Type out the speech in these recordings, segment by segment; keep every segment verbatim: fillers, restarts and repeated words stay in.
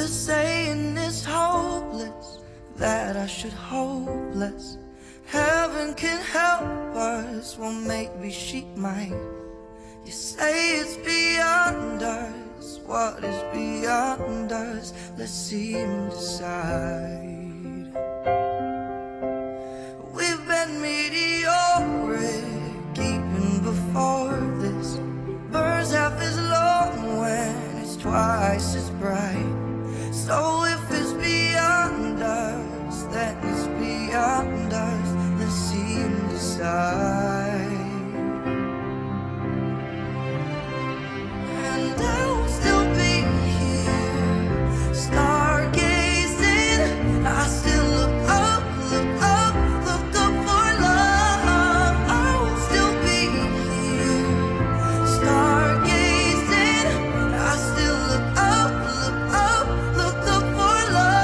You're saying it's hopeless, that I should hope less. Heaven can help us, well maybe she might. You say it's beyond us, what is beyond us? Let's see him decide. We've been meteoric, even before this. Burns half as long when it's twice as bright. So if it's beyond us, then it's beyond us. Let's see him decide. And I'll still be here, stargazing. I still look up, look up, look up for love. I will still be here, stargazing. I still look up, look up, look up for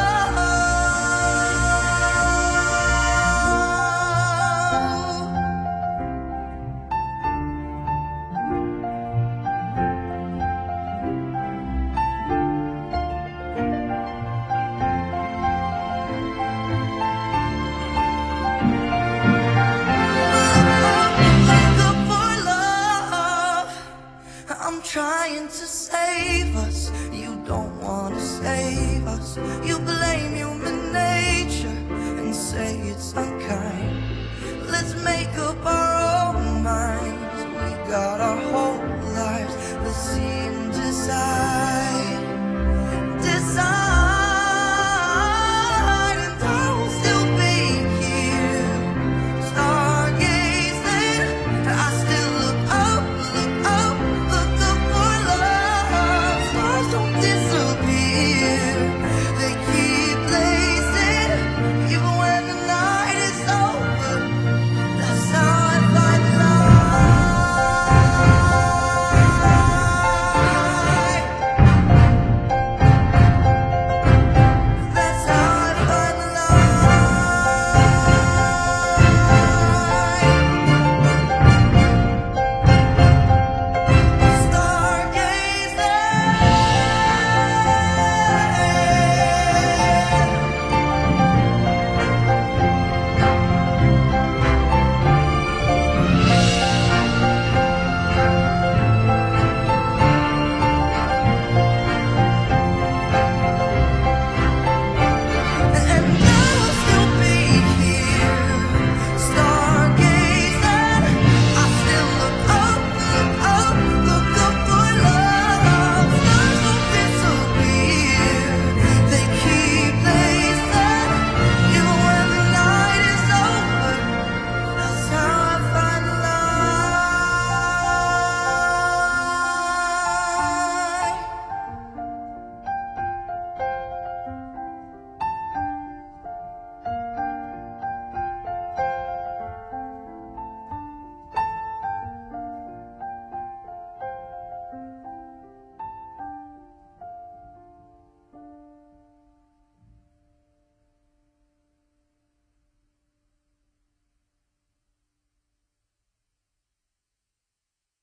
I'm trying to save us, you don't want to save us. You blame human nature and say it's unfair.